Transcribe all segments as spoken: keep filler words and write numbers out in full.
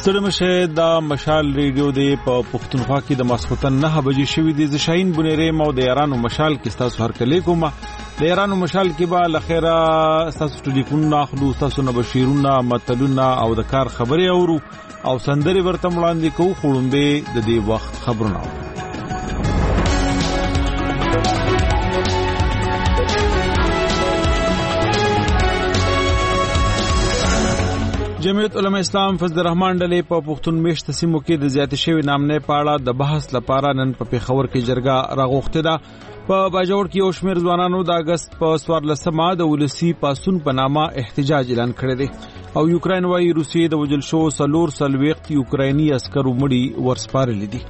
ستړي مشه دا مشال ریډیو دی په پښتونخوا کې د ماسختن نه بجې شوې دي ز شاهین بنيري مو د ایرانو مشال کې تاسو هر کله کوم د ایرانو مشال کې به لخيره تاسو ټلیفون اخلو تاسو نه بشیرونه متلونه او د کار خبري اورو او سندري ورته وړاندې کوو خړومبه د دې وخت خبرونه جمعیت علماء اسلام فضل الرحمن ډلې په پښتون میشت سیمو کې د زیات شوی نامنه پاړه د بحث لپاره نن په پیښور کې جرګه راغوښته ده په باجوړ کې یو شمېر ځوانانو د اگست په څوارلسمه د ولسی پاسون په نامه احتجاج اعلان کړی دی او یوکرين وايي روسیې د وجل شو سلور سلويخت یوکرایني عسکرو مړي ورسپارل دي.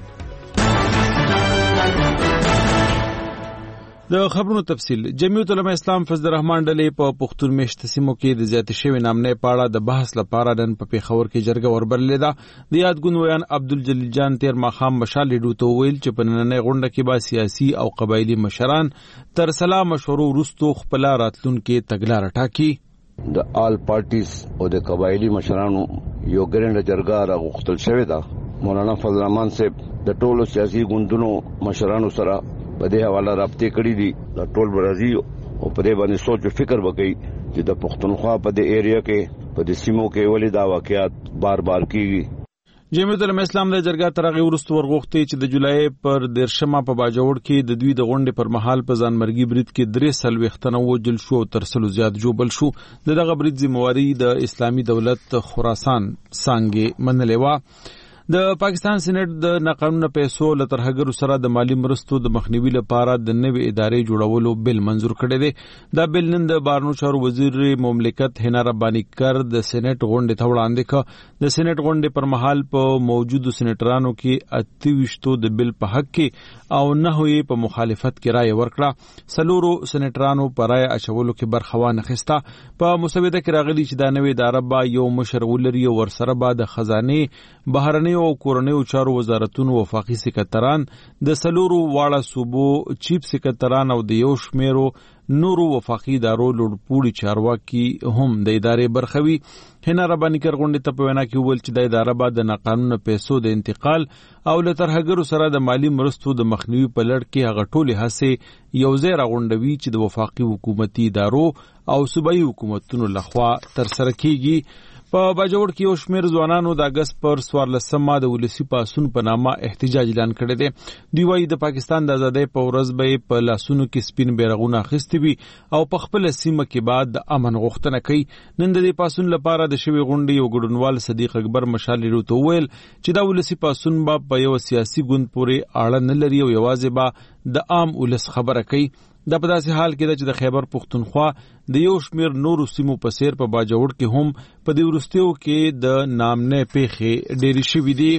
د خبرونو تفصیل جمعیت علماء اسلام فضل الرحمن ډلې په پښتون میشت سیمو کې د زیات شوی نامنه پاړه د بحث لپاره نن په پیښور کې جرګه وربللې ده. د یادګون ویان عبدالجلیل جان تیر ماخام مشال لیډو ته ویل چې په نننۍ غونډه کې با سیاسي او قبایلی مشران تر سلام مشورو وروسته خپل راتلونکو تګلارې ټاکي. د آل پارټیز او د قبایلی مشرانو یو ګرنده جرګه راغوښتل شوې ده. مولانا فضل الرحمن صاحب د ټولو سیاسي ګوندونو مشرانو سره په دې حواله رابطې کړې دي د ټول برازي او په دې باندې سوچ او فکر وکړي چې د پښتونخوا په دې ایریا کې په دې سیمو کې ولې دا واقعیات بار بار کیږي. جمعیت علماء اسلام د جرګه ترغه ورستو ورغوښتي چې د جولای پر دیرشمه په باجوړ کې د دوی د غونډې پر مهال په ځانمرګي برید کې درې سلويختنه وجل شو او ترسلو زیات جوبل شو. دغه برید ذمہواری د اسلامي دولت خراسان څنګه منلې و. د پاکستان سېنات د ناقانونه پیسو لترهګرو سره د مالی مرستو د مخنیوي لپاره د نوې ادارې جوړولو بل منزور کړی دی. دا بل نن د بارنو چارو وزیر مملکت حنا ربانی کر د سېنات غونډې ته وړاندې کړ. د سېنات غونډې پر مهال په موجودو سېناترانو کې اتويشتو د بل په حق کې او نه هوی په مخالفت کې رائے ورکړه. سلورو سېناترانو پر رائے اچولو کې برخوان خسته. په مسوده کې راغلي چې دا نوې اداره با یو مشر ولري او ورسره با د خزانه بهرنی او کورنیو چارو وزارتونو وفاقي سکرټران د سلورو واړه صوبو چیف سکرټران او د یو شمیرو نورو وفاقي ادارو لوړپوړي چارواکي هم د ادارې برخوي. حنا ربانی کر غونډې ته په وینا کې ویل چې د اداره بعد د ناقانونه پیسو د انتقال او له ترهګرو سره د مالی مرستو د مخنیوي په لړ کې هغه ټولې هڅې یو ځای راغونډوي چې د وفاقي حکومتي ادارو او صوبایي حکومتونو لخوا ترسره کیږي. په باجوړ کې یو شمېر ځوانانو د اگست پر څوارلسمه د ولسی پاسون په نامه احتجاج اعلان کړی دی. دوی وايي د پاکستان د ازادۍ په ورځ به په لاسونو کې سپین بیرغونه اخیستي وي او په خپل سیمه کې بعد د امن غوښتنه کوي. نن د دې پاسون لپاره د شوی غونډې یو ګډونوال صدیق اکبر مشال ورته ویل چې دا ولسی پاسون به په یو سیاسي ګوند پورې اړه نه لري او یوازې به د عام ولس خبره کوي. دا په داسې حال کې ده چې د خیبر پښتونخوا د یو شمیر نورو سیمو په سیر په باجوړ کې هم په دې ورستیو کې د نامنه پیښې ډېری شوې دي.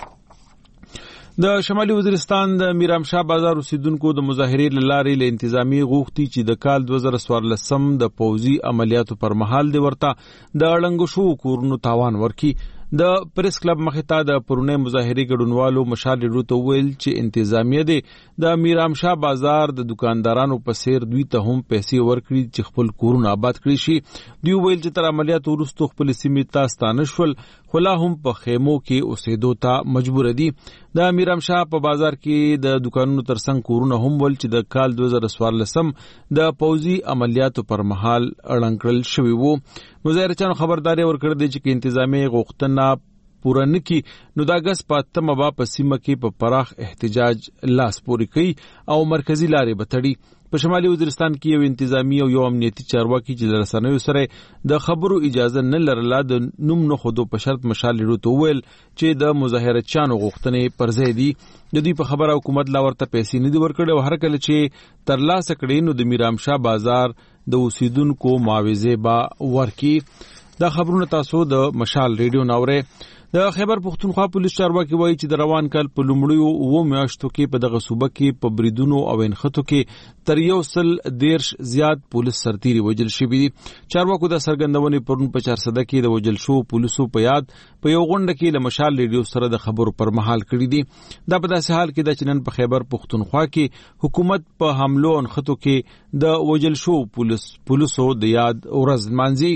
د شمالي وزیرستان د میرامشاه بازار اوسیدونکو د مظاهرې لارې له انتظامی غوښتي چې د کال دوه زره څوارلسم د پوځي عملیاتو پر مهال دی ورته د اړنګ شو کورونو تاوان ورکي. د پریس کلب مخې ته د پرونی مظاهرې ګډونوالو مشال ورته ویل چې انتظامیه دی د میرامشاه بازار د دکاندارانو په سیر دوی ته هم پیسې ورکړي چې خپل کورونه آباد کړي شي. دوی ویل چې تر عملیاتو وروسته خپل سیمې ته ستانه شول خو لا هم په خیمو کې اوسېدو ته مجبور دي. د میرامشاه په بازار کې د دکانونو ترڅنګ کورونه هم ول چې د کال دوه زره څوارلسم د پوځي عملیاتو پر مهال اړنګ کړل شوی وو. مظاهرچانو خبرداري ورکړه دی چې انتظامی غوښتنه پوره نکي نو دا غس پاتمه با په سیمه کې په پراخ احتجاج لاس پوري کوي او مرکزی لارې بتړي. په شمالي وزیرستان کې یو انتظامی او یو امنیتي چارواکي چې د رسنیو سره د خبرو اجازه نه لرله د نوم نه خودو په شرط مشال ورته ویل چې د مظاهرچانو غوښتنې پر ځای دي. د دې په خبره حکومت لا ورته پیسې نه دی ورکړي او هر کله چې تر لاسه کړي نو د میرامشاه بازار د اوسیدونکو معاوضه با ورکی. دا خبرونه تاسو د مشال ریډیو ناوړه. د خیبر پښتونخوا پولیس چارواکي وایي چې د روان کال په لومړیو و میاشتو کې په دغه صوبه کې په بریدونو او انخطو کې تر یو سل دیرش زیات پولیس سرتیري وجل شوي دي. چارواکو د سرګندونې پرون په چارسده کې د وجل شو پولیسو په یاد په یو غونډه کې له مشال ریډیو سره د خبرو پر مهال کړی دي. دا په داسې حال کې د چنن په خیبر پښتونخوا کې حکومت په حملو انخطو کې د وجل شو پولیس پولیسو د یاد ورځ مانځي.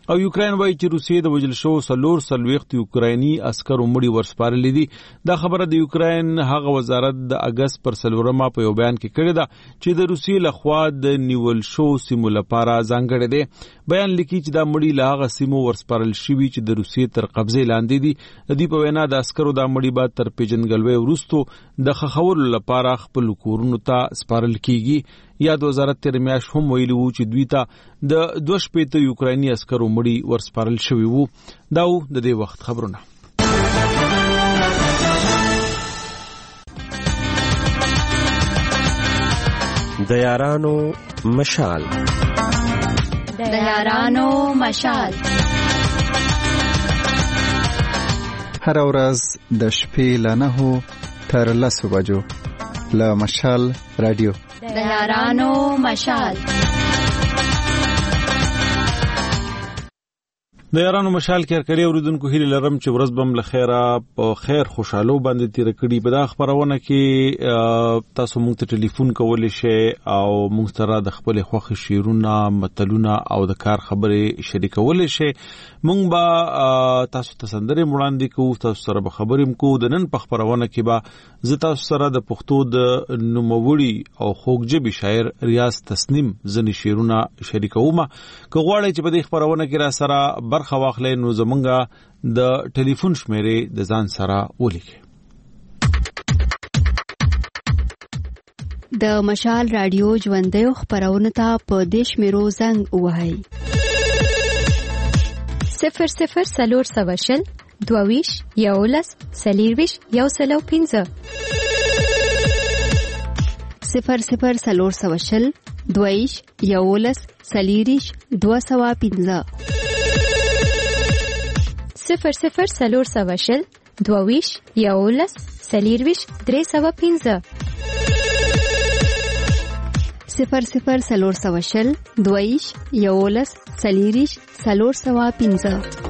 او یوکرين وایي چې روسیې د وژل شو سلور سلويخت یوکراني عسکرو مړي ورسپارلې دي. دا خبره د یوکرين هغه وزارت د اگست پر سلورمه په یو بیان کې کړې ده چې د روسیې لخوا د نیول شو سیمو لپاره ځانګړی دی. بیان لیکي چې دا مړي له هغه سیمو ورسپارل شوي چې د روسیې تر قبضې لاندې دي. د دې په وینا د عسکرو دا مړي به تر پیژنګلوي وروسته د خخولو لپاره خپل کورونو ته سپارل کیږي. یاد وزارت تیر میاشت هم ویلي وو چې دوی ته د دوه شپېته یوکراني عسکرو مړي ورسپارل شوي وو. دا و د دې وخت خبرونه. د یارانو مشال د یارانو مشال هر ورځ د شپې له نهو تر لسو بجو له مشال رادیو د یارانو مشال. د یارانو مشال کې هرکلی اوریدونکو هیله لرم چې ورځ بم له خیره په خیر خوشاله باندې تیر کړي. په دا خبرونه کې تاسو موږ ته ټلیفون کولی شئ او موږ سره د خپل خوښ شعرونه متلونه او د کار خبرې شریکولی شئ. موږ به تاسو ته سندرې وړاندې کوو، تاسو سره به خبرې کوو. د نن په خبرونه کې به زه تاسو سره د پښتو د نوموړي او خوږژبي شاعر ریاض تسنیم ځینې شعرونه شریکوم. که غواړئ چې په دې خبرونه کې را سره برخه واخلئ نو زمونږه د ټلیفون شمیرې د ځان سره ولیکئ. د مشال رادیو ژوندۍ خبرونه ته په دې شمیرو زنګ ووهئ: صفر صفر سلور سوه شل دوه ویش یولس څلېرویشت یو سل او پنځه صفر صفر سلور سوه شل دوه ویش یولس څلېرویشت دوه سوه پنځه صفر صفر سلور سوه شل دوه ویش یولس څلېرویشت درې سوه پنځه صفر صفر سلور سوه شل دوه ویش یولس څلېرویشت څلور سوه پنځه.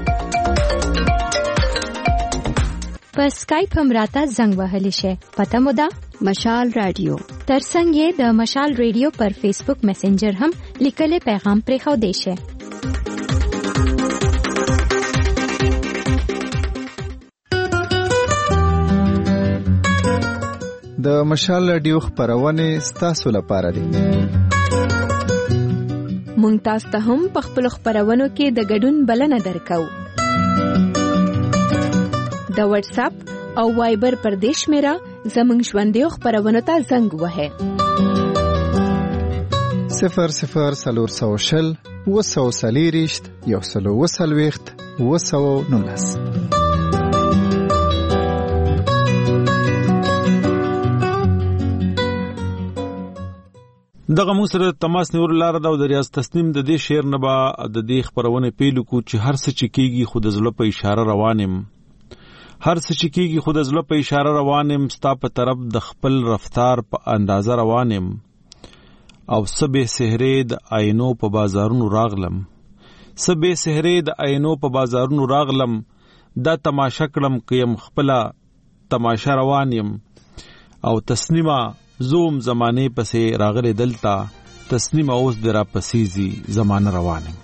په سکایپ هم راته زنګ وهلی شئ. پته مو ده مشال رادیو. ترڅنګ یې د مشال رادیو پر فیسبوک میسنجر هم لیکلي پیغام پرېښودی شئ. د مشال رادیو خبرونه ستاسو لپاره دي. مونږ تاسو ته هم په خپل خبرونو کې د ګډون بلنه درکو. د واتس اپ او وایبر پر دیش میرا زمنګ ژوندۍ خبرونه ته زنګ وهه: صفر صفر سلور سوه شل اوه سوه څلېرویشت یو سل او اوه څلوېښت اوه سوه نولس. دغه مو سره تماس نیول لار دا د ریاض تسنیم د دې شعر نه با د دې خبرونه پیلو کو چې هر څه چې کیږي خود زړه په اشاره روانم هر څه چې کیږي خود زړه په اشاره روانم ستا په طرف د خپل رفتار په اندازه روانم او سبه سحرې د آینو په بازارونو راغلم سبه سحرې د آینو په بازارونو راغلم دا تماشا کړم کيم خپل تماشا روانم او تسنیمه زوم زمانه پسې راغله دلتا تسنیم اوس درا پسیزي زمانه روانه.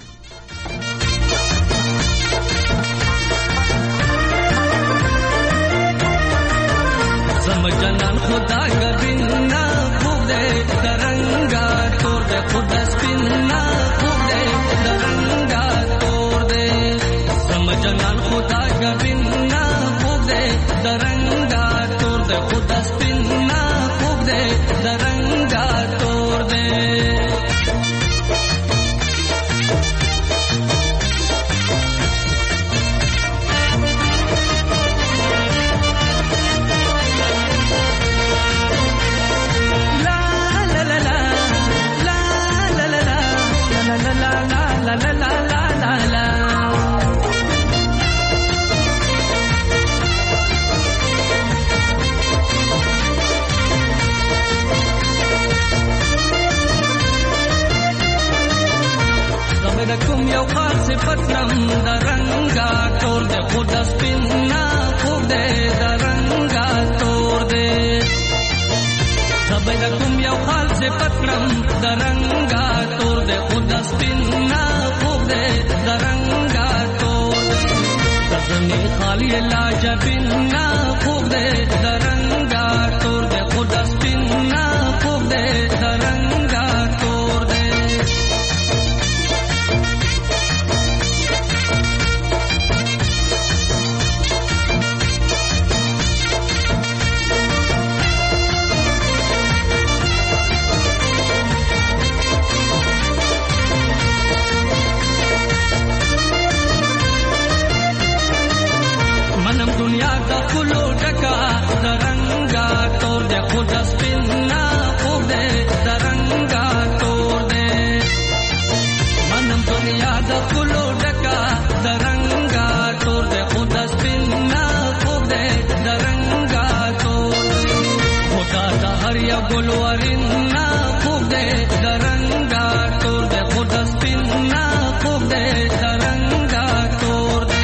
زم جنان خدا گبینا خوب دے درنگا توڑ دے خدا سپینا خوب دے درنگا توڑ دے زم جنان خدا گبینا خوب دے درنگا توڑ دے خدا سپینا خوب دے درنگا توڑ دے. کوم یو خاص پتنم درنګا تور دے خدا سپینا خوب دے درنګا تور دے زبر کوم یو خاص پتنم درنګا تور دے خدا سپینا خوب دې درنګا تور دې دزنی خالی لاجبینا خوب دې درنګا تور دې خود سپینا خوب دې درنګا تور دې दुनिया का फूलो ढका दरंगा तोड़ दे खुद स्पिन्ना खूब दे दरंगा तोड़ दे मनम दुनिया का फूलो ढका दरंगा तोड़ दे खुद स्पिन्ना खूब दे दरंगा तोड़ दे खुदा दा हरिया गुलवरिन्ना खूब दे दरंगा तोड़ दे खुद स्पिन्ना खूब दे दरंगा तोड़ दे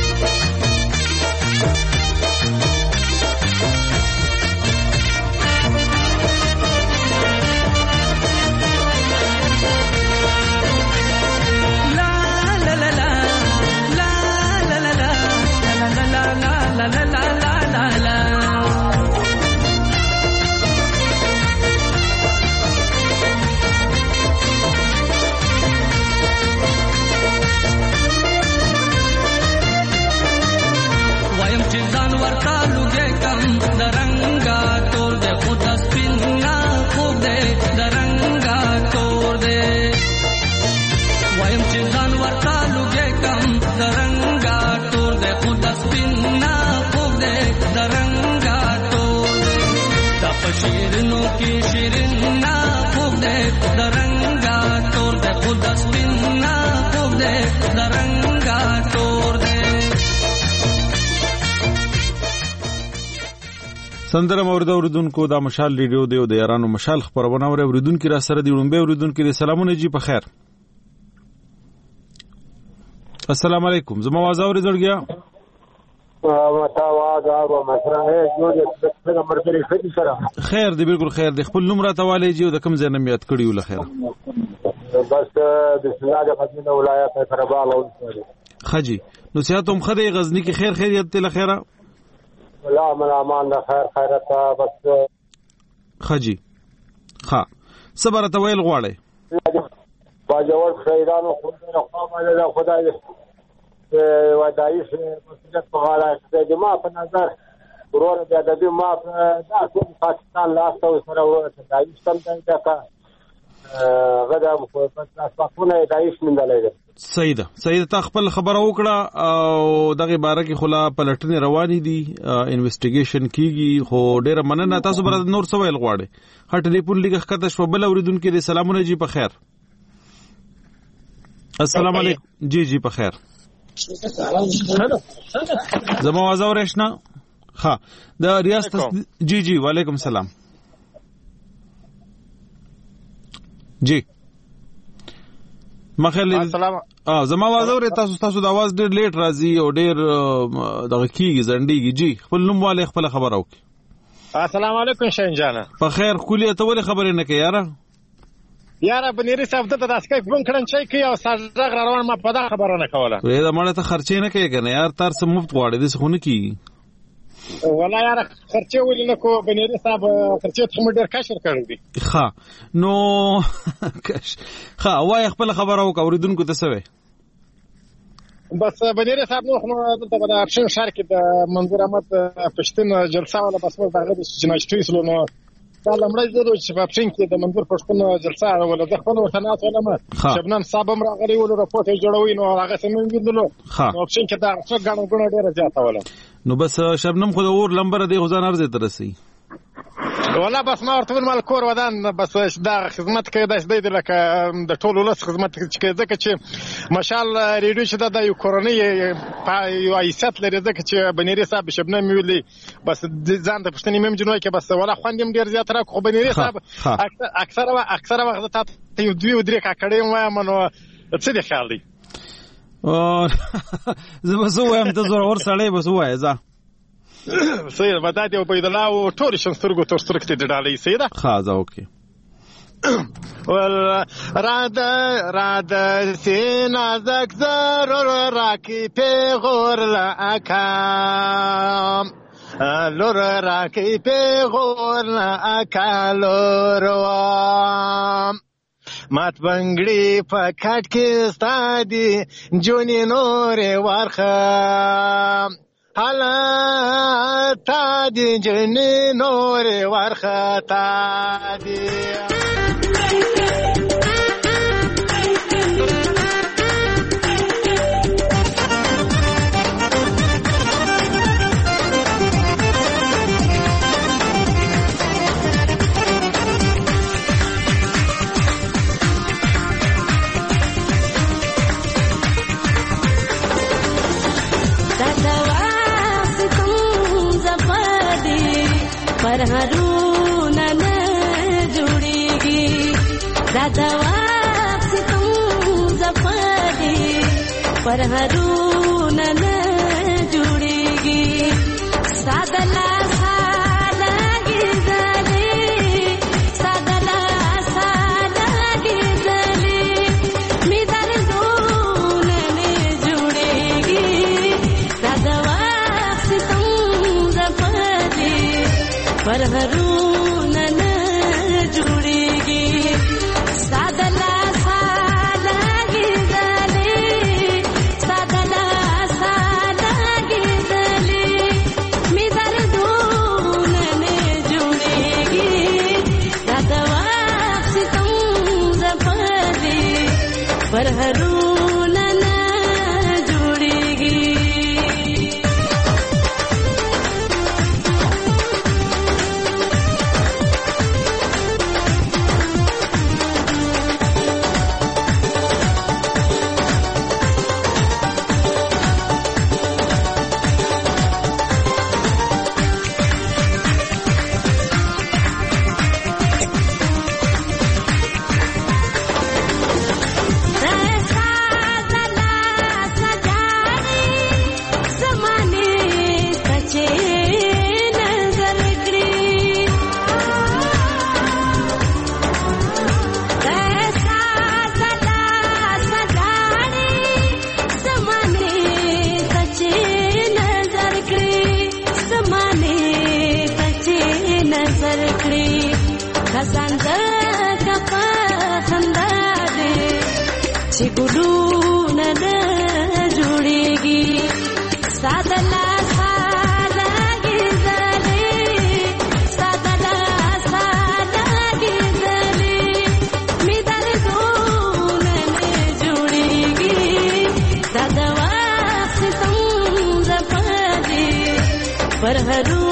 दरंगा तोड़ दे खुद स्पिन्ना खूब दे दरंगा तोड़ दे वयम जानवर तालुगे कम दरंगा तोड़ दे खुद स्पिन्ना खूब दे दरंगा तोड़ दे तप शीरनों की शीरना खूब दे दरंगा तोड़ दे खुद स्पिन्ना खूब दे दरंगा तोड़ दे سندره مورد اوریدونکو دا مشال ریډیو دی او د یارانو مشال خبرونه اوري اوریدونکو را سره دی وړاندې اوریدونکو دي سلامونه جی په خیر السلام علیکم زما आवाज اوریدل گیا متا आवाज او مسره ہے جو څنګه مرګري خدي سره خیر دی بالکل خیر دی خپل نوم را توالې جی او د کوم ځای نه یاد کړی ول خیر بس د سلاجه غزنی ولایت خربال او خجی نو سیاتم خدای غزنی کی خیر خیریت ته خیره لا من امان ده خیر خیرت بس خجی ها صبر ته ویل غواړي باجوړ خیرانو خدای رحمه الله خدای دې ودایش مسجد په غاړه د ما په نظر ورور د ادبي ما دا ټول پاکستان لاسته سره ودایش تم ته کا غدا په تاسو دایش مندلای صحیح ده صحیح ده خپل خبره وکړه او دغه باره کې خلا پلټنې روانې دي انویسټیګیشن کیږي خو ډیره مننه تاسو بر نور سوال غواړي هټ ټلیفون لیک خطه شو بل اوریدونکو دي سلامونه جی په خیر السلام علیکم جی جی په خیر زما आवाज اورښنا ها د ریاست جی جی وعلیکم السلام جی مخاله السلام اه زما आवाज اورې تاسو تاسو د आवाज ډېر لیټ راځي او ډېر دغه کیږي زنډيږي جی خپل نوم والے خپل خبر او السلام علیکم شاهین جان په خیر کلیه ته ولې خبرې نه کوي یاره یاره بنيري صاحب ته د اسکای فون کړن چې کی او ساجغ روان ما په دا خبره نه کوله وې دا مړه ته خرچې نه کوي کنه یار تر څه مفت غواړي د څه نه کی ولا یاره خرچې ولې نه کو بنيري صاحب خرچې ته مډر کاشر کړی دي ها نو کش ها وای خپل خبره او اوریدونکو ته سوي بس بنيري صاحب نو ته په اپشن شهر کې د منظور احمد پښتون جلسه ولا بس دغه د جناشتي سلونه دا لمړی زه چې په اپشن کې د منظور پښتون جلسه ولا د خپل وطنات ولا ما شبنم صاحب هم راغلی ول راپورټ جوړوي نو هغه څنګه ویندلو نو اپشن کې دا څو غاڼه غاڼه ډیره زیاته ولا نو بس شبنم خو د اور لمبر دی غزان ارزه ترسي ولا بس ما ورته مال کور ودان بس دا خدمت کوي د دې لکه د ټولو لاس خدمت کوي ځکه چې مشال ریډیو چې د یو کورنۍ یو ایست لري ځکه چې بنيري صاحب شبنم ویلي بس ځان د پښتني مم جنوي کې بس ولا خوندم ډیر زیات را خو بنيري صاحب اکثر اکثر وخت ته یو دوی درې کاکړې وایم نو څه دی خیال دی زه بس وایم ته زور اور سړی بس وای ځه سید بدات او پیدلا او ټول شنسترګو تر سترګې ډالې سیده خازه اوکي ول راد راد سینا زک ضرور راکی پیغور لاکام لور راکی پیغور لاکالوروام مات بنگړي په کټ کې ستادي جونی نور ورخه حالا تا دي جونی نور ورخه تا دي पर हरू न जुड़ेगी दादा से तुम जफादी पर हरू न जुड़ेगी सादला साला गिरले सादला साला गिरले मिदर दून जुड़ेगी दादा से तुम जफादी पर हरू न जुड़ेगी सादला साला गिरले सादला साला गिरले मिदर दून जुड़ेगी दादवा से तुम जफादी पर हरू न जुड़ेगी जुड़ेगी सादला साला गिरले सादला साला गिरले मिदर दून जुड़ेगी दादवा से तुम जफादी पर हरू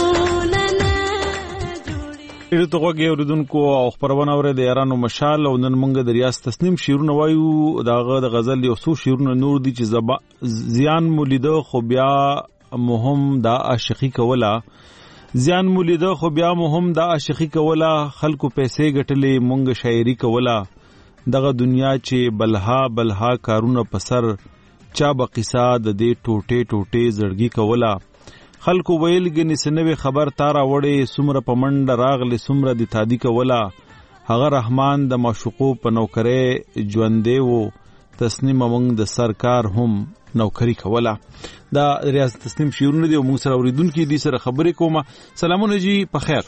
ډېر ته غوږی اوریدونکو او خبرونه اورئ د یارانو مشال او نن موږ د ریاض تسنیم شعرونه وایو داغه د غزل یو څو شعرونه نور دي چې زیان مولیده خو بیا مهم دا عاشقی کوله زیان مولیده خو بیا مهم دا عاشقی کوله خلکو پیسې ګټلې موږ شاعری کوله دغه دنیا چې بلها بلها کارونه پسر چا به قصه د دې ټوټه ټوټه زړګي کوله خلکو ویل گنی سنوي خبر تارا وړي سمره پمنډ راغله سمره د تادی کولا هغه رحمان د معشوقو په نوکرې ژوندې وو تسنیم موږ د سرکار هم نوکری کولا دا ریاض تسنیم شعرونه دی او موږ سره اوریدونکو دي سره خبرې کومه سلامونه جی په خیر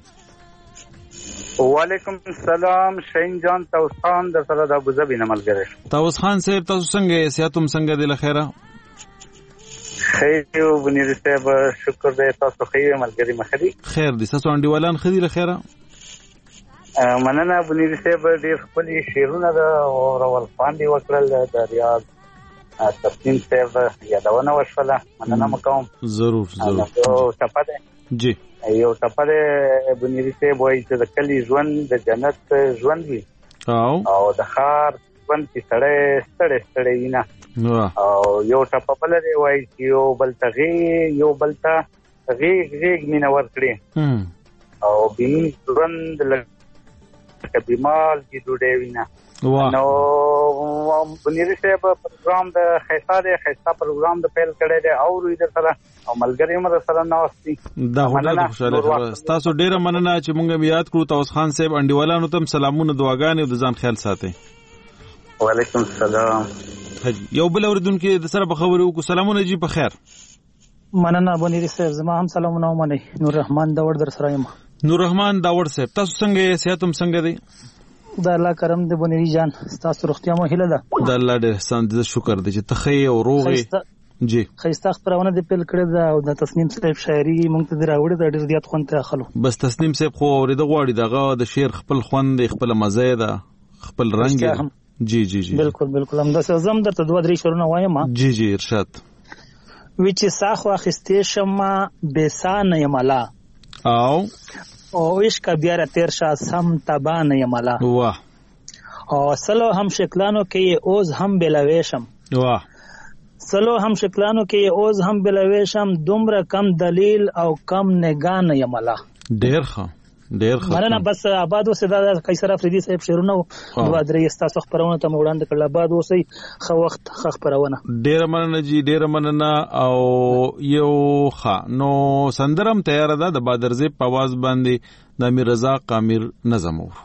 وعلیکم السلام شین جان توس خان د سره د ابوظبی نه ملګری توس خان صاحب تاسو څنګه یې سیاتم څنګه دی لخيره خیر یو بنیر صاحب شکر دې تاسو خیر ملګری مخدي خیر دې تاسو انډیوالان خدي لخيره مننه بنیر صاحب ډېر خپل شعرونه دا او راول پاندې وکړل د ریاض تسنیم صاحب یادونه وشوله مننه مکوم ضرور ضرور او تپاده جی یو تپاده بنیر صاحب وایي چې د کلی ژوند د جنت ژوند وي او او د خار ژوند کې سړی ستړی ستړی وي نه او یو ټپه بل دی وایي چې یو بل ته غېږ یو بل ته غېږ غېږ مینه ورکړي او بېمین ژوند لکه بیمال کې ډوډۍ وي نه نو بنيري صاحب پروګرام د خیستا د خیستا پروګرام د پیل کړی دی او روي در سره او ملګری مر سره نوستي دا هوټل خوشاله خبره تاسو ډیره مننه چې مونږ یاد کړو. توس خان صاحب انډیوالانو ته سلامونه دعاګانې او د ځان خیال ساتئ. وعلیکم السلام. یو بل اوریدونکو د سره په خبرو کو سلامونه جی په خیر. مننه بنيري صاحب زما هم سلامونه ومني. نور رحمان داوړ در سره یم. نور رحمان داوړ صاحب تاسو څنګه یې صحت هم څنګه دی؟ د الله کرم د بنيري جان تاسو روغتیا مو هیله ده. د الله ډېر احسان دې شکر دې چې تخې او روغې جی خيستا خبرونه د پیل کړی دا او د تسنیم صاحب شاعري مونږ ته دراوړې د ډېر زیات خوند ته اخلو. بس تسنیم صاحب خو اورید غواړي دغه د شعر خپل خوند خپل مزه ده خپل رنگ جی جی جی بالکل بالکل هم د سزم درته دوه درې شعرونه وایم. جی جی ارشاد. وچ ساخ واخستې شمه بسان یملا او او عشق بیا را تیر شاه سم تبان یملا واه او سلو هم شکلانو کې اوز هم بلويشم واه سلو هم شکلانو کې اوز هم بلويشم دومره کم دلیل او کم نگان یملا. ډیر ښه ډیر ښه مننه. بس آباد اوسه دا قیصر افریدي صاحب شعرونه دوه درې استاسو خبرونه ته وړاندې کړل. آباد اوسه خو وخت خ خبرونه ډیر مننه جی ډیر مننه. او یو ښه نو سندرم تیار ده د بادرزی په आवाज باندې د امیر رضا قامر نظم و.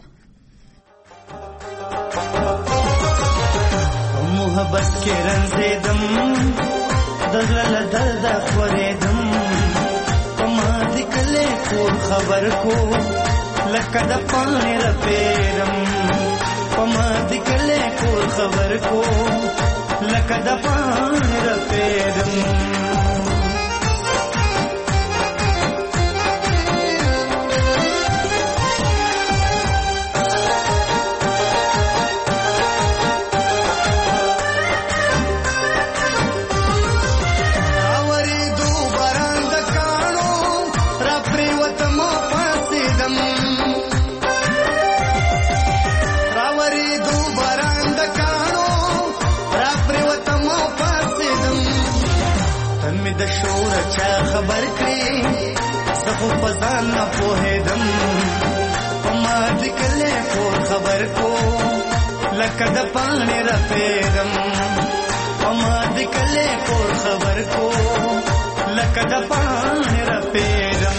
محبت کې رنځیدم دغل درد خورېدم پما دې کله کور خبر کو لکه د پانی رپېرم پما دې کله کور خبر کو لکه د پانی رپېرم خبر کړی سخو پزان نه پوهېدم پما دې کله کور خبر کو لکه د پانی رپېدم پما دې کله کور خبر کو لکه د پانی رپېدم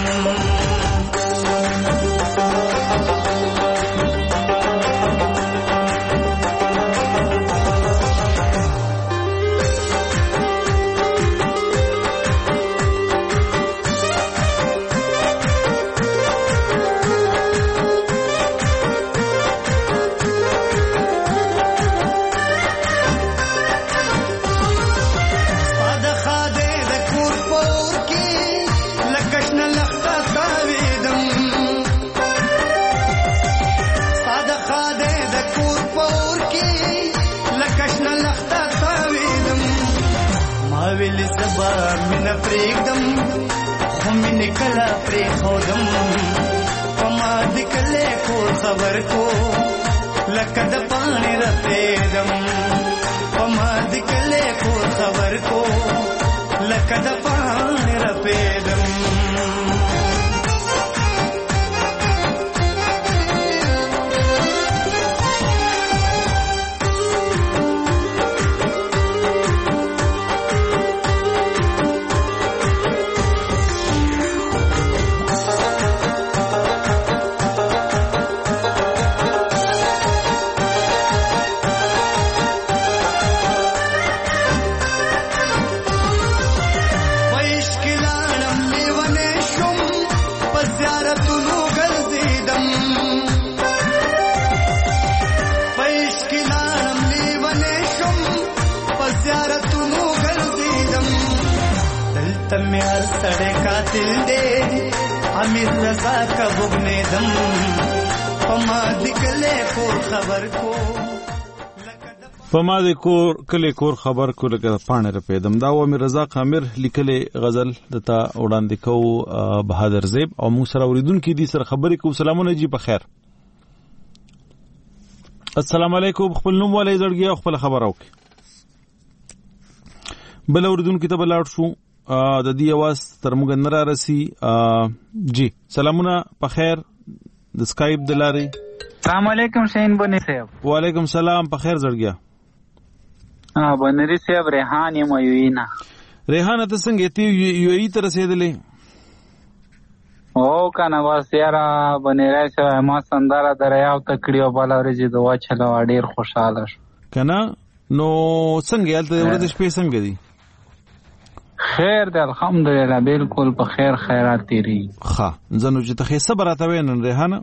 پریږدم خو مې نکلا پرې خودم پما دې کله کور خبر کو لکه د پانی رپېدم پما دې کله کور خبر کو لکه د پانی رپېدم امیر رضا کا بغنے دم پما دکلے کور خبر کو پما د کور کله کور خبر کو لکه پانه رپیدم. دا و امیر رضا قامر لیکلې غزل دتا وړاندې کو بهادر زیب او مو سره اوریدونکو دي سره خبرې کو. سلامونه جی په خیر. السلام علیکم. خپل نوم ولې زړګي او خپل خبر اوک بل اوریدونکو ته بلاړ شو د دې आवाज تر موږ نه را رسی. جی سلامونه په خیر د سکایپ دلاري السلام علیکم شاهین بنی صاحب. وعلیکم سلام. په خیر زړګیا. ها بنری صاحب ریحان یم وینا. ریحان ته څنګه تی یو ای تر رسیدلې؟ او کنه واس یارا بنری صاحب ما سندره دریاو تکړیو بالا ورځي دوا چلو ډیر خوشاله شو. کنه نو څنګه یالته ورته شپې څنګه دي؟ خیر دی الحمدلله بالکل په خیر خیرات تیری. ښه زنو چې ته صبر راته وینن ریحان.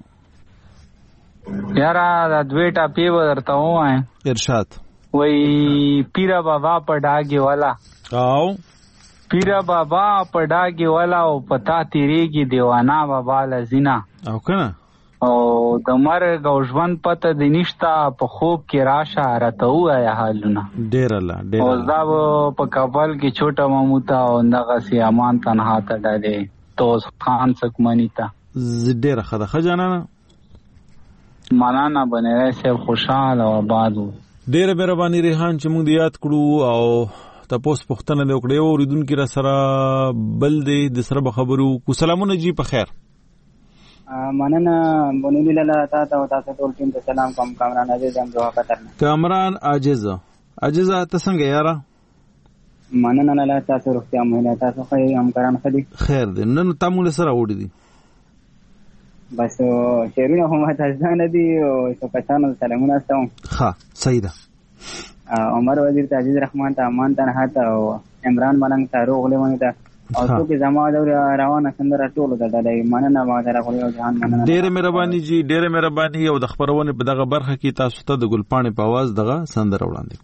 یارا دا دوی ټاپی ورته وایم. ارشاد. وای پیرا بابا په ډاګي والا. او پیرا بابا په ډاګي والا او پتا تیریږي دیوانا بابا لزینا. او کنه او د مرګ او ژوند پته د نشتا په خوب کې راشه راته وایا حالونه. ډیر الله ډیر. او دا په کابل کې چھوٹا ماموتا او دغه سی امان تنها ته ډالې توس خان سکمنیتا. ډیر خدای خجانانه مالانا بنره سه خوشاله او آباد. ډیر مهرباني ریحان چې موږ یاد کړو او تاسو پوښتنه وکړې او ریدونکو را سره بل دې د سره خبرو کو. سلامونه جی په خیر. مننه بونی لاله تاسو او تاسو ټول ټیم ته سلام کوم. کامران عزیز هم دوه خطر نه. کامران عاجز عاجز ته څنګه یارا؟ مننه لاله تاسو روغتیا مهنه تاسو خیر هم کران خدي. خیر دې نن تاسو له سره وډی دي. بس شیرونه هم تاسو نه دي او څه پښتنه سلامونه استوم. ها صحیح ده. عمر وزیر ته عزیز رحمان ته امان تنها ته او عمران ملنګ ته روغ لمنه ته او څو کې زما د روانه سندره ټولو ته دلای مننه ما درا خو یو ځان مننه. ډېر مهرباني جی ډېر مهرباني او د خبرونه په دغه برخه کې تاسو ته د ګلپاڼې په आवाज دغه سندره وړاندې.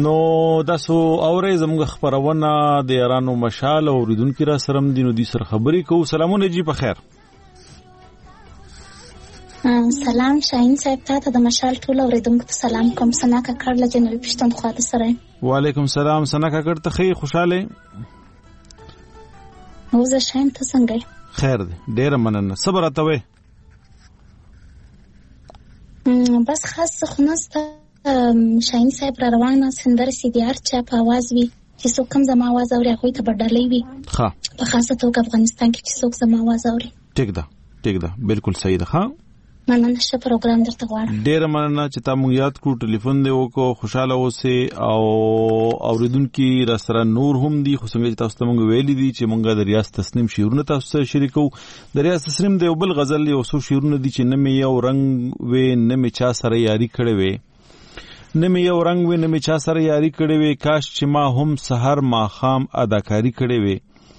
نو تاسو اورئ زموږ خبرونه د یارانو مشال او ریدونکو را سره دینو دي سره خبرې کوو. سلامونه جی په خیر. سلام شاهین صاحب ته د مشال ټول اوریدونکو ته سلام کوم. سنا کاکړ له جنوبي پښتونخوا ته سره. وعلیکم سلام. سنا کاکړ ته خې خوشاله او زه شاهین ته څنګه خیر دی. ډیر مننه. صبر اته وې بس خاص خناسته شاهین صاحب را روانه سندره سي دي ار چا په आवाज وي چې څوک کم زما आवाज اوري هغه ته بدلې وي. ها په خاصه توګه افغانستان کې چې څوک زما आवाज اوري. ټیک ده ټیک ده بالکل صحیح ده. ها مننه شه پروګرام درته غواړم. ډیر مننه چې تا مونږ یاد کړو. ټلیفون دی وکړو. خوشاله اوسئ او اوریدونکو را سره نور هم دي. خو څنګه چې تاسو ته مونږ ویلي دي چې مونږ د ریاض تسنیم شعرونه تاسو سره شریکو. د ریاض تسنیم د یو بل غزل یو څو شعرونه دي چې نه مې یو رنگ وې نه مې چا سره یاري کړې وې نه مې یو رنگ وې نه مې چا سره یاري کړې وې کاش چې ما هم سحر ماښام اداکاری کړې وې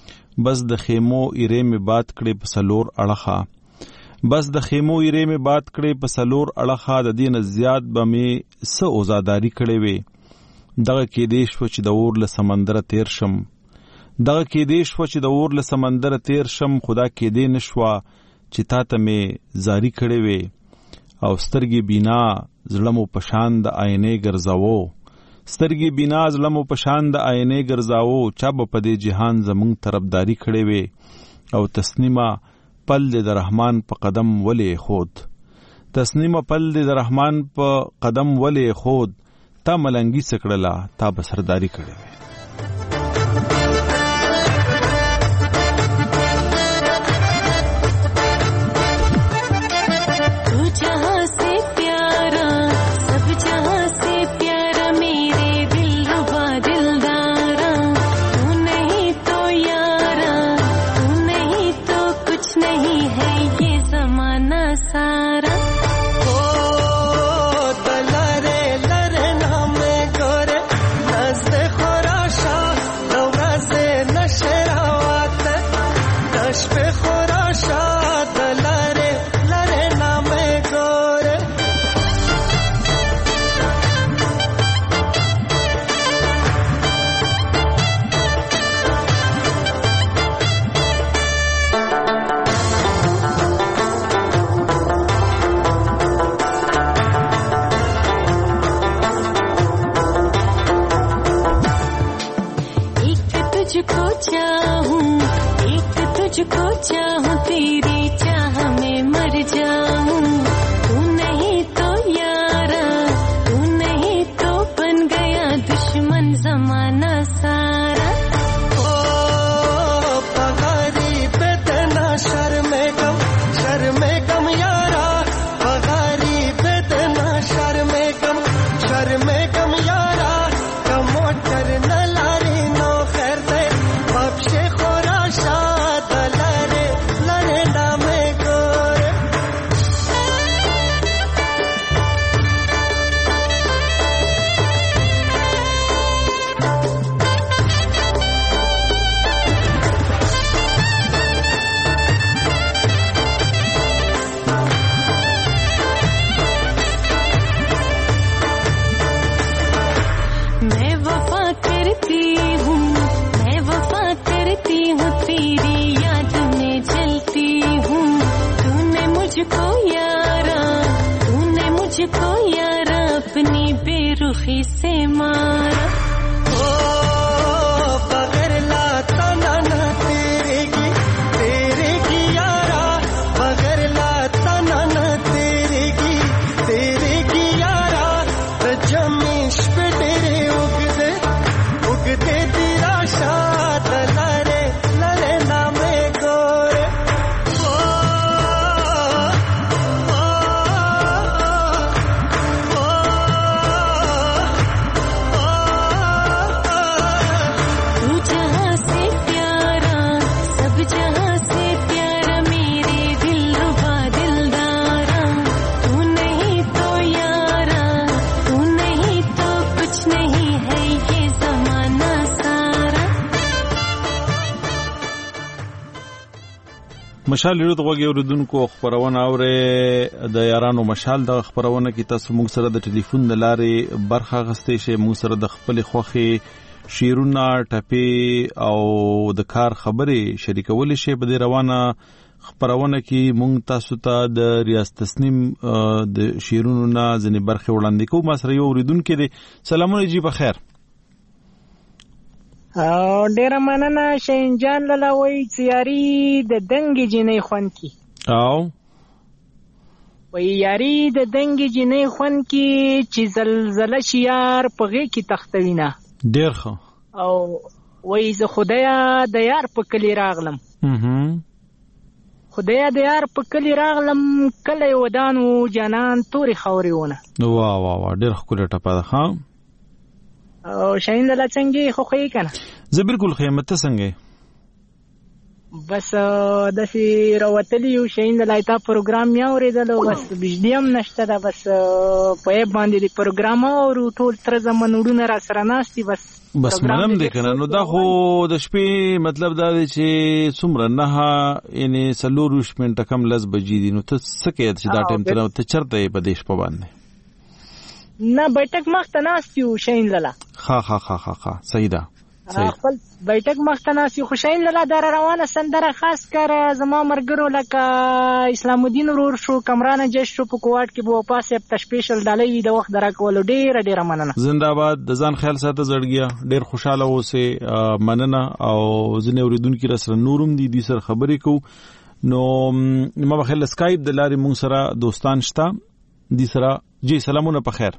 بس د خیمو ایرې مې باد کړې په سلور اړخه بس د خیمو ایرې مې باد کړې په سلور اړخه د دې نه زیات به مې څه اوزاداری کړې وې دغه کې دې شوه چې د اور له سمندره تیر شم دغه کې دې شوه چې د اور له سمندره تیر شم خدا کې دې نشوه چې تا ته مې زاری کړې وې او سترګې بینا زړه مو په شان د آینې ګرځاوو سترګې بینا زړه مو په شان د آینې ګرځاوو چا به په دې جهان زمونږ طرفداري کړې وې او تسنیمه پل د رحمان په قدم ولې خود تسنیمه پل د رحمان په قدم ولې خود تا ملنګي سکړلا تا بسرداری کړې وې Oh مشال ریډیو د غوږی اوریدونکو خبرونه اورې د یارانو مشال د خبرونه کې تاسو موږ سره د ټلیفون د لارې برخه غستې شي، موږ سره د خپل خوخي شیرونه ټپی او د کار خبرې شریکول شي. په دې روانه خبرونه کې موږ تاسو ته د ریاست تسنیم د شیرونو نه ځنې برخه وړاندې کوو. ما سره یو اوریدونکو دی. سلامونه جی بخیر. او ډیره مننه شین جان للاوي یاري د دنګ جنې خون کی او وی یاري د دنګ جنې خون کی چې زلزله شیار پغې کی تختوینا ډیر خو او وی زه خدایا د یار په کلی راغلم هم خدایا د یار په کلی راغلم کله ودانو جانان توري خوريونه وا وا وا ډیر خو کله ټپه ده. ها او شاین دلا څنګه خو خې کنه زه بالکل خیمت ته څنګه بس د سی راوتلی یو شاین دلا تا پروګرام یا اوریدلو بس بجلی هم نشته دا بس په باندې دی پروګرام او ټول تر زمون وډونه را سره ناشتي بس بس منم دی کنه. نو دا خو د شپې مطلب دا دی چې څومره نه یعنی سلور شپې کم لز بجې دي. نو ته څه کې چې دا ټیم ته ته چرته په دیش په باندې نه بیٹک مخته ناستیو شاین لالا ها ها ها ها ها صحیح ده خپل بیٹک مخته ناستیو خو شاین لالا در روانه سندره خاص کر زما مرګرو لکه اسلام الدین ورور شو کمران جش شو په کوټ کې بو پاسه سپیشل ډالۍ د وخت درکول ډیر ډیر مننه. زنده باد. د ځان خیال ساته زړګیا ډیر خوشاله اوسه مننه. او ځنه اوریدونکو رسره نورم دي دي سر خبرې کو. نو ما بخیل اسکایپ د لارې مونږ سره دوستان شته دي سره. جی سلامونه په خیر.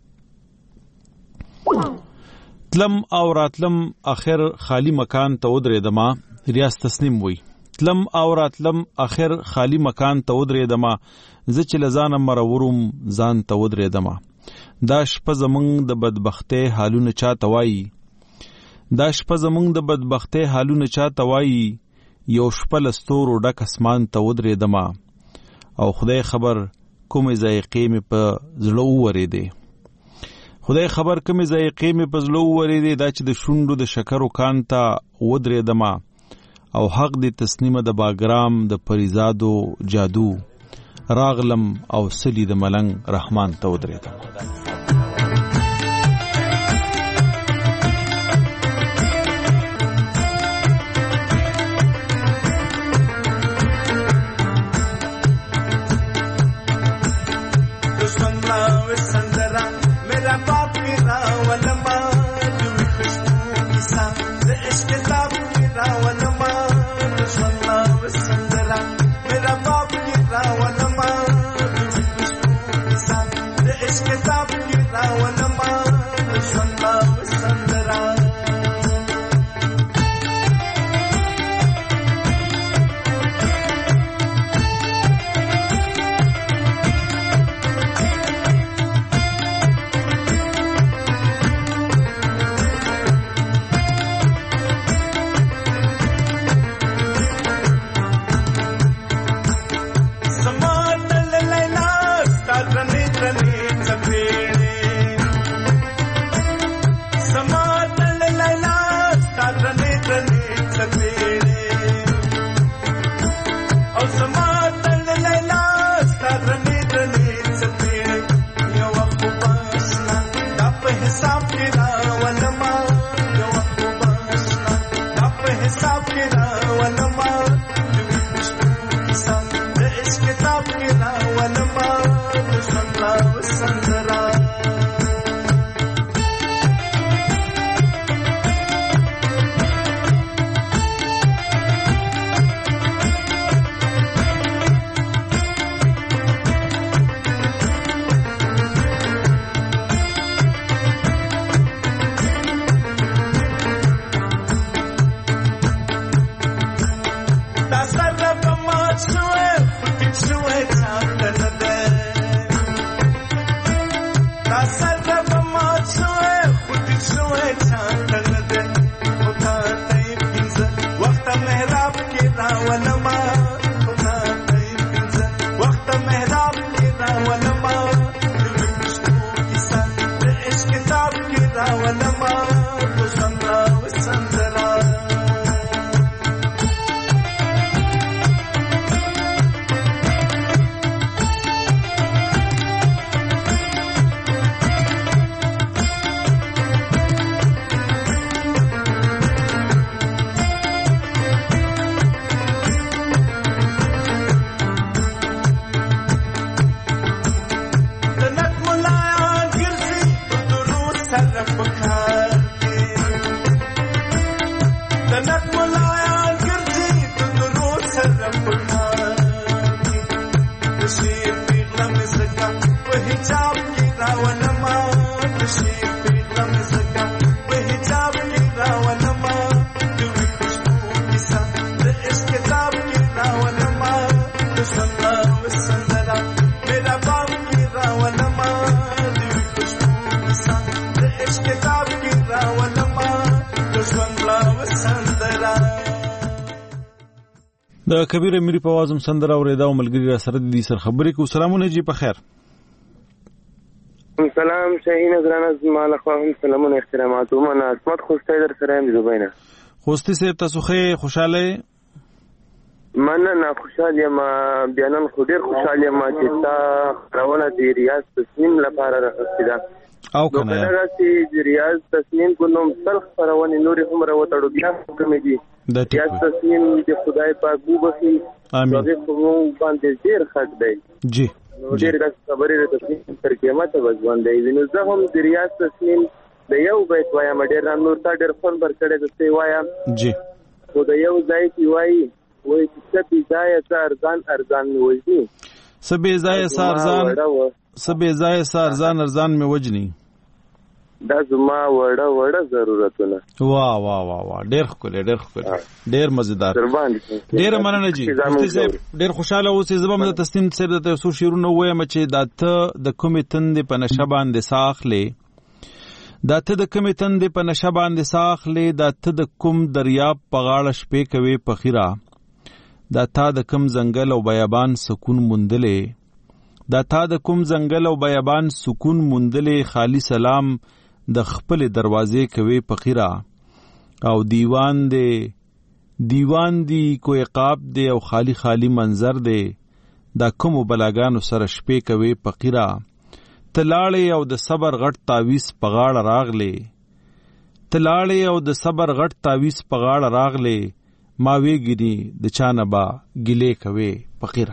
تلم او راتلم اخر خالی مکان ته ودرېدما ریاست تسنیم وی. تلم او راتلم اخر خالی مکان ته ودرېدما زه چې لزانم مرورم ځان ته ودرېدما. دا شپه زمونږ د بدبختۍ حالونه چاته وایي دا شپه زمونږ د بدبختۍ حالونه چاته وایي یو شپه له ستورو ډک اسمان ته ودرېدما او خدای خبر کومې ذایقې مې په زړه وورېدې خدای خبر کومې ذایقې مې په زړه وورېدې دا چې د شونډو د شکرو کان ته ودرېدما او حق دې تسنیمه د باګرام د پریزادو جادو راغلم او سلی د ملنګ رحمان ته ودرېدم. تشیر پیغلم زکا په حجاب کې راولما تشیر پیغلم زکا په حجاب کې راولما دوی خوشبو کیسه د عشق کتاب کې راولما تسلا وسندلا میرا باب کې راولما دوی خوشبو کیسه د عشق کتاب کې راولما تسلا وسندلا. د کبیر امری په आवाज هم سندره اوریدا او ملګری را سره دي سر خبرې کو. سلامونه جی په خیر. سلام شاهین ګران از مال خواهم سلامونه احترامات او من عظمت خوشته در سره ام زبینا خوستی سه تاسو خې خوشاله من نه خوشاله ما بیانن خو ډیر خوشاله ما چې تا راونه دی ریاض تسنیم لپاره راځي او کنه دا چې ریاض تسنیم کو نو سلخ پرونه نور هم راوتړو بیا کوم دي د ریاض تسنیم د خدای پاک بو بخي امين هغه کوم باندې ډیر خط دی جی ډیر د خبرې د تسنیم تر قیامت وځوان دی وینو زه هم د ریاض تسنیم د یو بیت وایم ډیر نور تا ډیر فون بر کړه د سی وایم جی خو د یو ځای کی وای وای چې په ځای ارزان ارزان وځي سبه ځای ارزان سبه ځای ارزان ارزان می وجني دا زما وړه وړه ضرورتونه واه واه واه واه ډېر ښکلی ډېر ښکلی ډېر مزیدار ډېر مننه جی مفتي صاحب ډېر خوشاله اوسې زه به هم د تسنیم صاحب درته یو څو شعرونه ووایم چې دا ته د کومې تندې په نشه باندې ساه اخلې دا ته د کومې تندې په نشه باندې ساه اخلې دا ته د کوم دریاب په غاړه شپې کوې پخیره دا تا د کوم ځنګل او بیابان سکون موندلې دا تا د کوم ځنګل او بیابان سکون موندلې خالی سلام د خپل دروازې کوي فقیره او دیوان دی دیوان دی کوئی عقاب دی او خالی خالی منظر دی دا کوم بلاګانو سره شپې کوي فقیره تلاړې او د صبر غټ تعویز پغاړه راغلې تلاړې او د صبر غټ تعویز پغاړه راغلې ما ویګنی د چانه با ګلې کوي فقیره.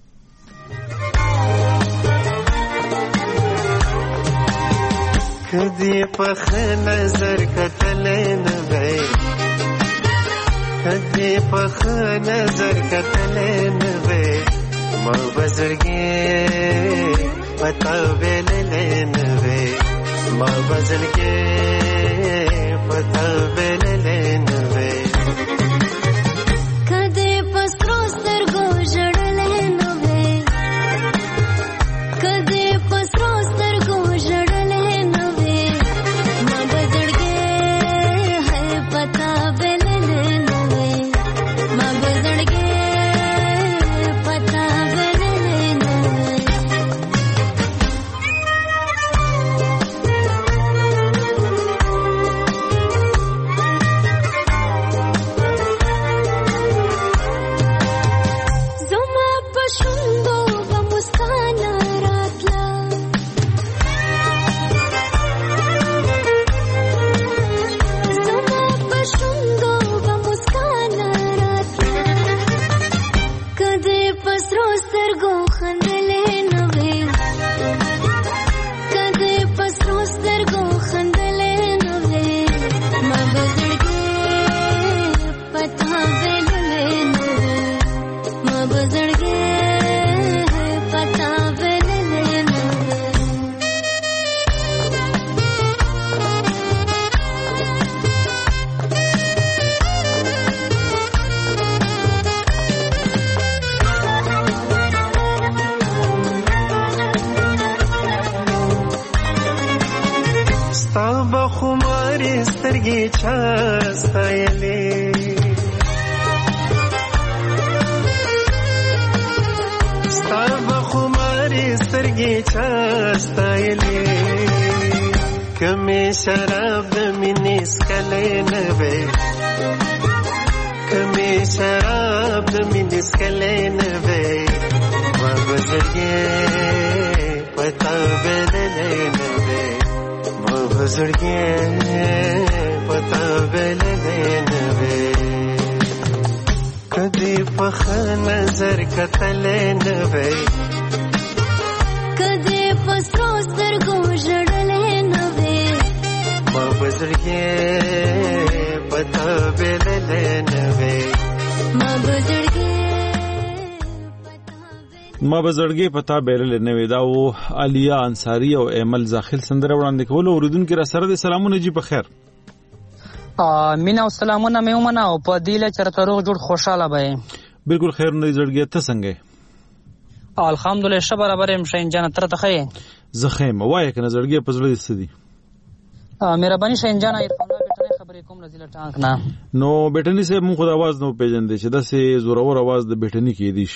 کدی پخ نظر کتلې نه وې کدی پخ نظر کتلې نه وې ما بزرګې پتا ویلې نه وې ما بزرګې پتا ویلې نه وې کدی پسرو سترګو جړلې نه وې کدی پسرو سترګو جړلې شراب منی سکلې نه وې کمه شراب منی سکلې نه وې ما بزرګې پتا بدلې نه وې ما بزرګې پتا بدلې نه وې کدی پخ نظر کتلې نه وې کدی پسرو سترګو جړلې نه وې ما بزرګې پتا بدلې نه وې ما بزرګې ما به زړګي پتا بیرل نه ودا او علیا انصاری او ایمل زاخل سندره وړاندې کول اوریدونکو را سره د سلامونه جی په خیر مینا او سلامونه مې ومنه او په دې له چرته روغ جوړ خوشاله به بالکل خیر نه زړګي ته څنګه الحمدلله ش برابر هم شین جان تر ته خې زخم وای کنه زړګي په زړه دي مهرباني شین جان ایرفان بیٹنه خبرې کوم رزيله ټانک نه نو بیٹنی سے مون خود आवाज نو پیژندې چې داسې زورور आवाज د بیٹنی کې دي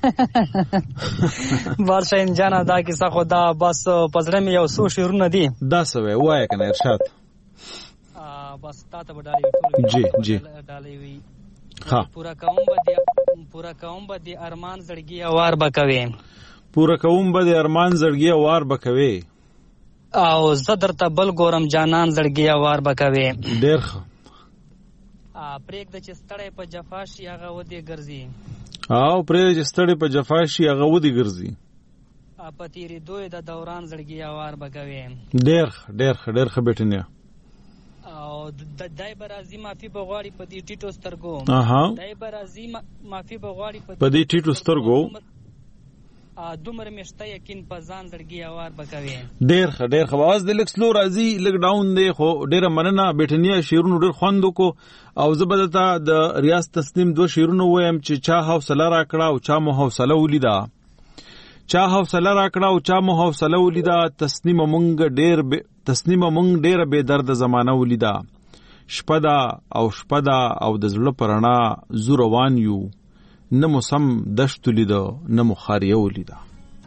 بار شین جان دا کیسه خدا بس پزړه مې یو سو شیرونه دي دا سوې وای کنه ارشاد بس تا ته ډالې ټول جی جی ډالې وی ها پورا کوم بده پورا کوم بده ارمان زړګي اوار بکوي پورا کوم بده ارمان زړګي اوار بکوي او زدر ته بل ګورم جانان زړګي اوار بکوي ډېر ښه ا پرېګ د چستړې په جفاشي هغه ودی ګرځي او پرېګ د چستړې په جفاشي هغه ودی ګرځي ا پتیری دوی د دوران زړګي اوار بکوي ډېر ډېر ډېر ښه بیٹنه او دای برازي مافي بغواړي په دې ټیټو سترګو اها دای برازي مافي بغواړي په دې ټیټو سترګو ا دومره مشته یقین په ځان زړګي اوار بکوي ډېر ښه ډېر ښه واز د لکس لو راځي لګ ډاون دی خو ډېر مننه بیٹنیا شیرونو ډېر خوندو کو او زبدتا د ریاض تسنیم دو شیرونو وایم چې چا حوصله راکړه او چا مو حوصله ولیدا چا حوصله راکړه او چا مو حوصله ولیدا تسنیم مونږ ډېر تسنیم مونږ ډېر به درد زمانہ ولیدا شپدا او شپدا او د زړه پرانا زو روان یو نه موسم دشت لیدا نه مخاریه ولیدا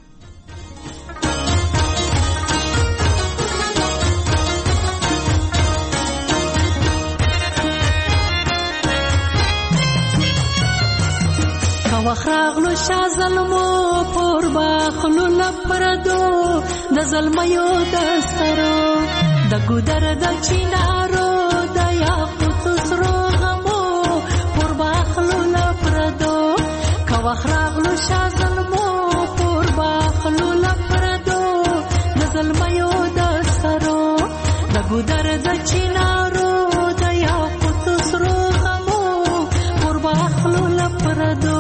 وخراغلو شا ظلمو پور باخلو لپردو د ظلمیو دسترو د ګودر د چینارو د یاقوت سرو غمو پور باخلو لپردو که وخراغلو شا ظلمو پور باخلو لپردو د ظلمیو دسترو د ګودر د چینارو د یاقوت سرو غمو پور باخلو لپردو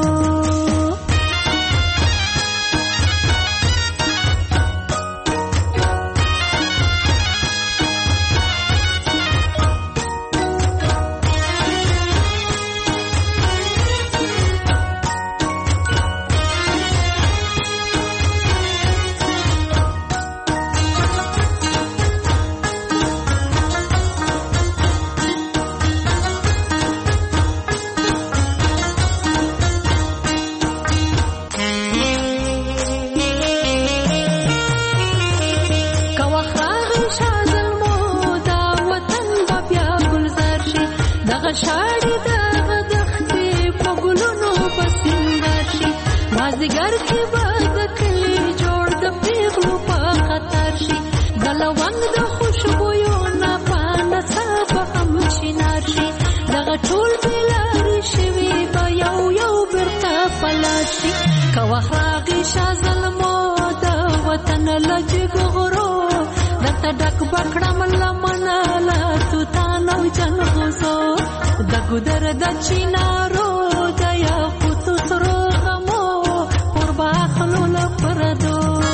شاړي دغه دختې په ګلونو پسندر شي مازدیګر کې به د کلي جوړ د پیغلو په خطر شي د لونګ د خوشبویو نه په نڅا به هم چنار شي دغه ټول بېلارې شوي به یو یو بېرته په لار شي که وخت راغی شا ظلمو د وطن له جګغرو درته ډک به کړم لمنه له توتان او جلغوزو د ګودر د چینارو د یاقوتو سرو غمو پر باخلو لپردو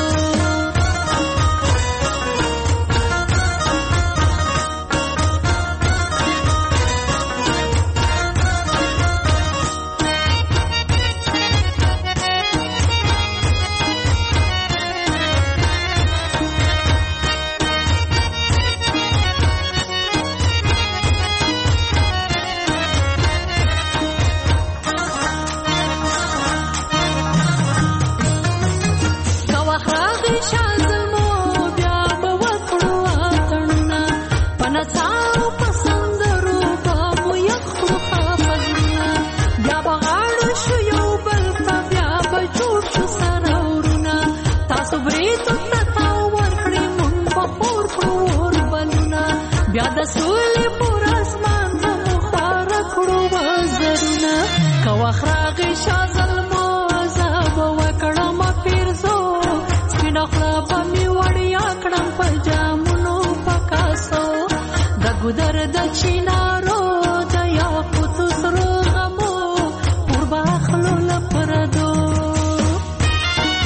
بیا د سولې پر اسمان هم خواره کړو وزرونه که وخت راغی شا ظلمو زه به وکړم پیرزو سپینه خوله به مې وړیا کړم په جامونو په کاسو د ګودر د چینارو د یاقوتو سرو غمو پر باخلو لپردو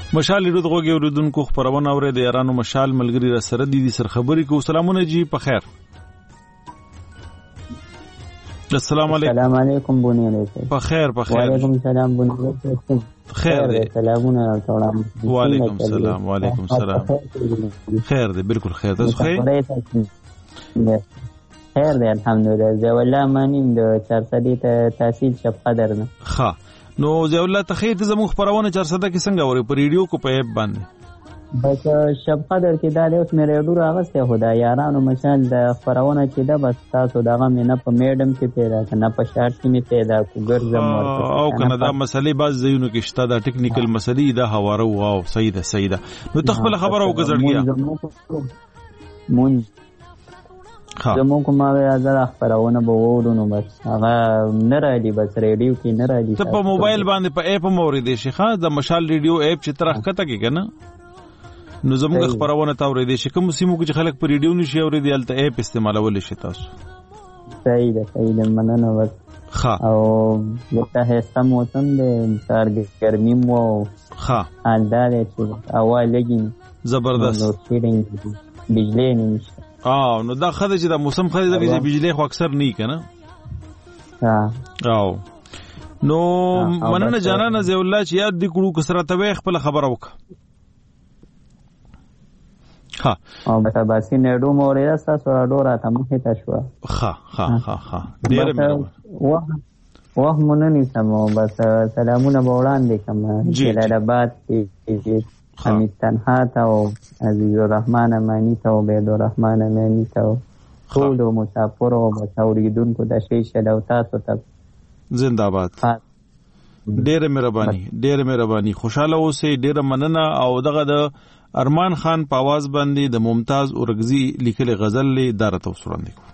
مشال ریډو دغه اوریدونکو خبرونه اوري د یارانو مشال ملګری را سره دي سر خبري کو. سلامونه جی په خیر. السلام علیکم. السلام علیکم بونی علیکم. په خیر په خیر. وعلیکم السلام بونی علیکم. خیر دی. سلامونه تولم. وعلیکم السلام وعلیکم السلام. خیر دی بالکل خیر. تاسو خیر؟ خیر دی الحمدلله. زه والله مانیم د چارسدی ته تحصیل شپ قدر نه. ها نو زه والله ته خیر ته زموږ خبرونه چارسده کې څنګه اوري په ریډیو کو په اپ باندې؟ بس شب قدر کې دا اوس مې ریډیو راغسته خدا یارانو مشال د خبرونه چې دا بس تاسو دغه مې نه په میډم کې پیدا کنه په شارټ کې مې پیدا کو ګرځم ورته او کنه دا مسلې باز زینو کې شته دا ټیکنیکل مسلې دا حواره واو صحیح ده صحیح ده. نو تخپل خبره وګزړګیا مون زمو کومه ازر خبرونه به وورو نو بس هغه نه راځي بس ریډیو کې نه راځي. ته په موبایل باندې په اپ مورې دي شيخه د مشال ریډیو اپ چې ترخ کته کې کنه نو زموږ خبرونه تا ورې دي چې کوم سیمو کې خلک په ریډیو نشي اورې دي الته اپ استعمالول شي تاسو. صحیح ده صحیح ده مننه بس. ها او لکه هسته موسم د سار ګرمي مو ها انداله چې اوا لګي زبردست نو سیرینګ بجلی نشته. اه نو دا خدای چې دا موسم خدای د بجلی خو اکثر نه کنه. ها او نو مننه جانانه زی الله چې یاد دې کړو کسره ته خپل خبره وکړه. ها او بتا باسي نډو مورې راستا سره ډورا ته مخه تا شو. ها ها ها ها ډیر مې واه واه مونږ نه سمو بس سلامونه وړاندې کوم جلالآباد کې حمید تنها ته او عزیز الرحمن امانی ته او عبید الرحمن امانی ته ټول مسافر او متوریدونکو د شی شلو تاسو ته زنده باد. ډیر مهرباني ډیر مهرباني خوشاله اوسئ. ډیر مننه. او دغه د ارمان خان په आवाज باندې د ممتاز اورغزی لیکل غزل له دارت وسوراندې کو.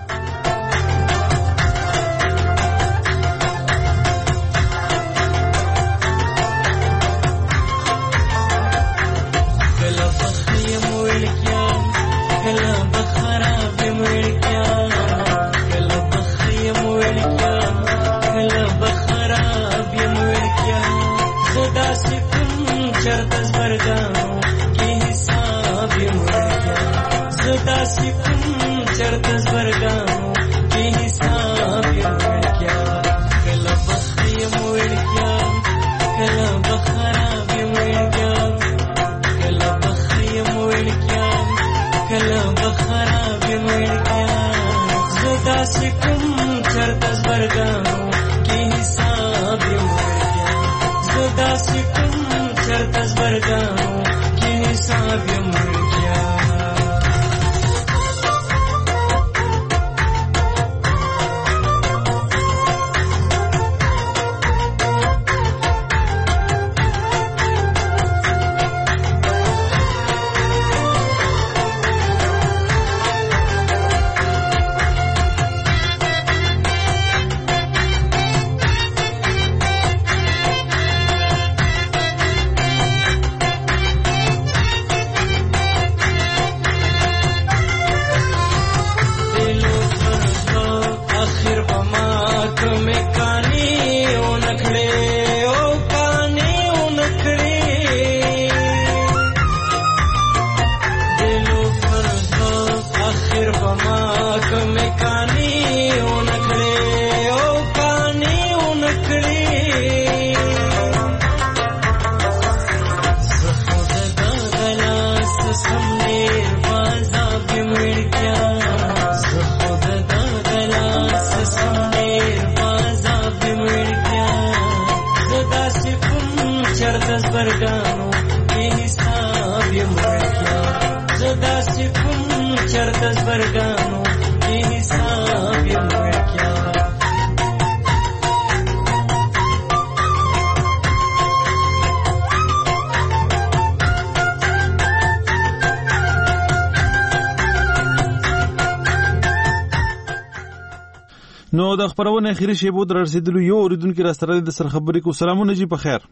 نو د خبرونه اخیری شی بود رسیدلو یو اوریدونکو را سره د سر خبرې کو. سلامونه جی په خیر.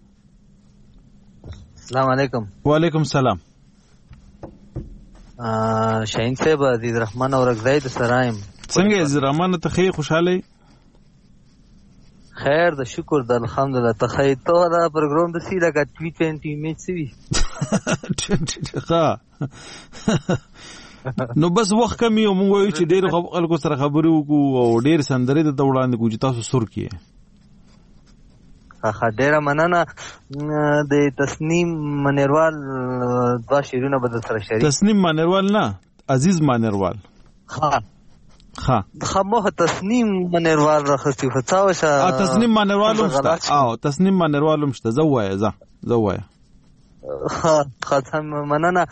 السلام علیکم. وعلیکم السلام. شاهین صاحب عزیز الرحمن اورغزی د سرایم څنګه عزیز الرحمن ته خی خوشاله خیر د شکر د الحمدلله ته خیر ته دا پروګرام د سی لکه ټي ټوینټي میچ سوي ښه نو بس وخت کم یو موږ وایو چې ډېر خلکو سره خبرې وکړو او ډېر سندرې ته وړاندې کړو چې تاسو سر کې ښه ډېره مننه د تسنیم منیروال دوه شعرونه به در سره شریک تسنیم منیروال نه عزیز منیروال ښه ښه ښه مو تسنیم منیروال راخستی خو څه وشه تسنیم منیروال هم شته او تسنیم منیروال هم شته زه ووایه زه زه ووایه ښه مننه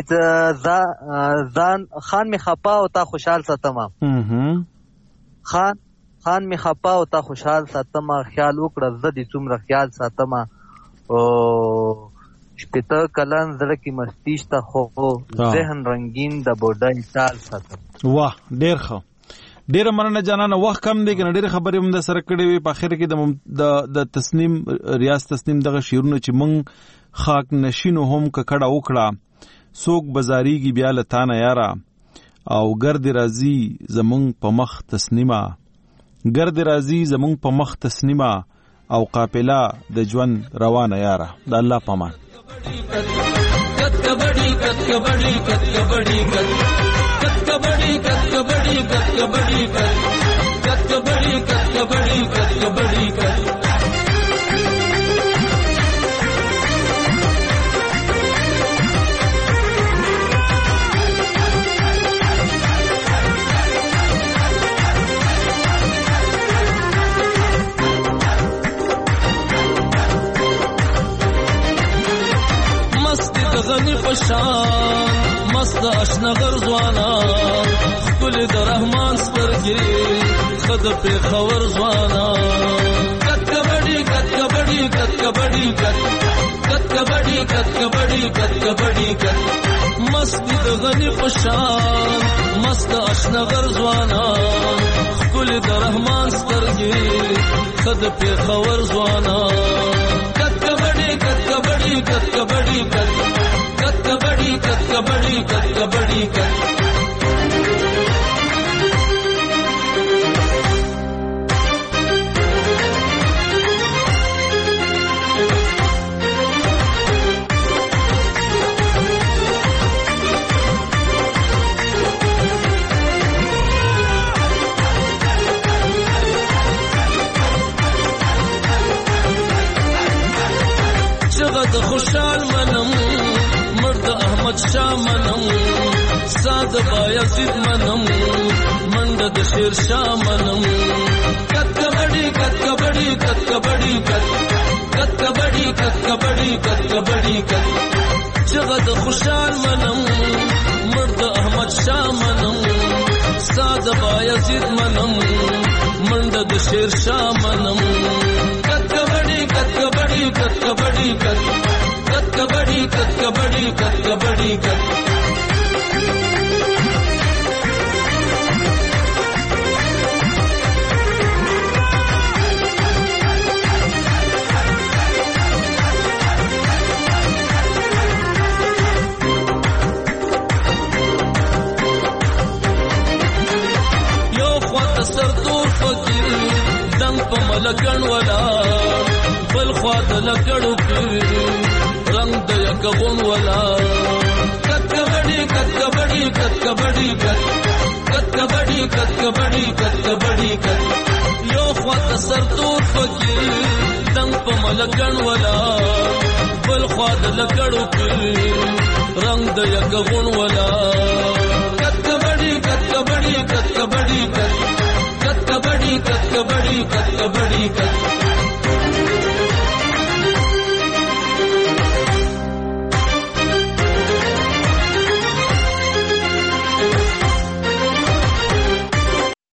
ځان خان می خپه او تا خوشحال ساتمه خان خان می خپه او تا خوشحال ساتمه خیال وکړه زه دې څومره خیال ساتمه او شپېته کلن زړه کې مستی شته خو ذهن رنګین د بوډۍ چال ساتم واه ډېر ښه ډېره مننه جانانه وخت کم دی که نه ډېرې خبرې هم د سره کړې وې په اخر کې د تسنیم ریاض تسنیم دغه شعرونه چې موږ خاک نشینو هم ککړه وکړه څوک بزاریږي بیا له تا نه یاره او ګرد راځي زمونږ په مخ تسنیمه ګرد راځي زمونږ په مخ تسنیمه او قافله د ژوند روانه یاره د الله په امان کت کبډي کت کبډي کت کبډي کت کبډي کت کبډي کت کبډي کت کبډي کت کبډي کت کبډي کت غنی پشان مست اشنا غرزوانا خپل د رحمان سترګې خد په خبر زوانا کت کبډي کت کبډي کت کبډي کت کت کبډي کت کبډي کت کبډي کت مست د غنی پشان مست اشنا غرزوانا خپل د رحمان سترګې خد په خبر زوانا کت کبډي کت کبډي کت کبډي کت کبډي کت کبډي کت کبډي کت چغد خوشحال منم مرد احمد شاه منم ساد بایزید منم منډه د شیر شاه منم کت کبډي کت کبډي کت کبډي کت کت کبډي کت کبډي کت کبډي کت چغد خوشحال منم مرد احمد شاه منم ساد بایزید منم منډه د شیر شاه منم کت کبډي کت کبډي کت کبډي کت کت کبډي کت کبډي کت کبډي کت یو خواته سردور فقیر دنګ په ملکن ولا بل خواته لکړو پیر رنگ د یکون ولا کت کبډي کت کبډي کت کبډي کت کت کبډي کت کبډي کت کبډي کت یو خواته سردور فقیر دنګ په ملکن ولا بل خواته لکړو پیر رنگ د یکون ولا کت کبډي کت کبډي کت کبډي